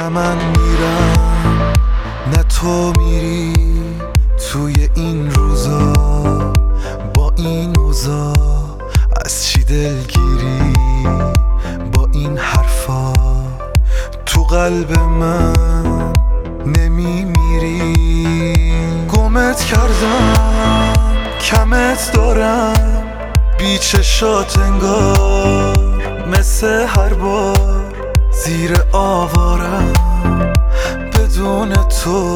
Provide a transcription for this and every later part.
نه من میرم نه تو میری توی این روزا، با این اوضاع از چی دلگیری؟ با این حرفا تو قلب من نمیمیری؟ گمت کردم کمت دارم بی چشات انگار، مثل هر بار زیر آوارم بدون تو.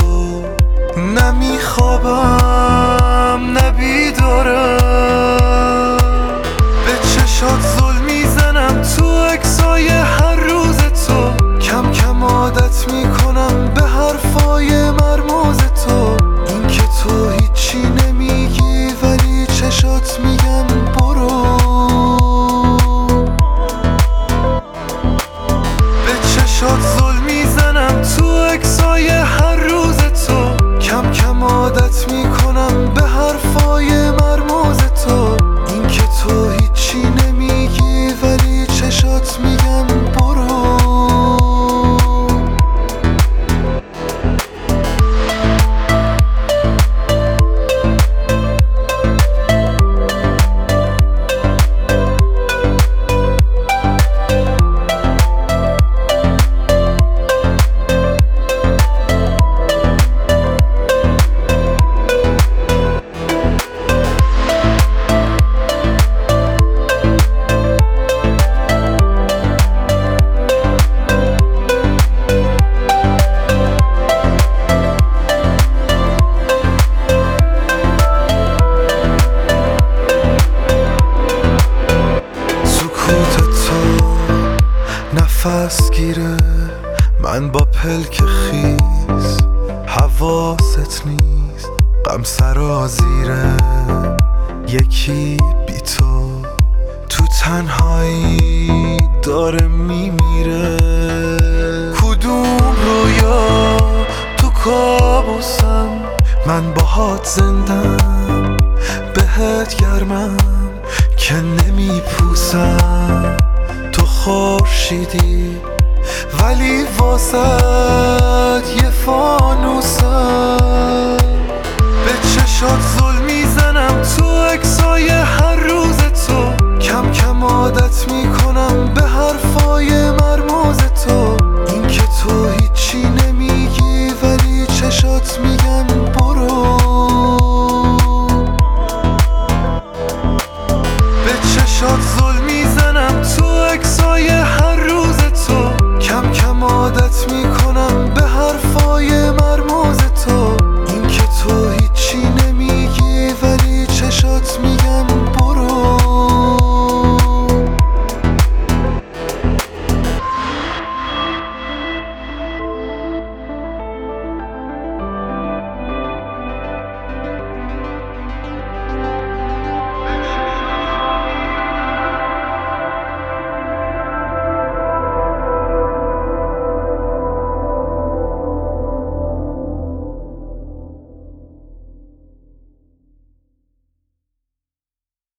نمیخوابم نبیدارم، به چشات ظلم میزنم تو عکسای هر روز تو. کم کم عادت میکنم به حرفای مرموز تو. این که تو هیچی نمیگی ولی چشات میگن برو. به چشات ظلم میزنم تو عکسای هر روز تو. کم کم عادت میکنم به حرفای مرموز تو. این که تو هیچی نمیگی ولی چشات میگن برو. نفس گیره من با پلک خیس، حواست نیست غم سرازیره. یکی بی تو تنهایی داره میمیره. کدوم رویا تو کابوسم، من باهات زندم بهت گرمم که نمیپوسم. تو خورشیدی ولی واسد یه فانوسم. به چشات ظلم میزنم تو عکسای هر روز تو. کم کم عادت میکنم به حرفای مرموز تو. این که تو هیچی نمیگی ولی چشات میگن برو. به چشات ظلم میزنم تو عکسای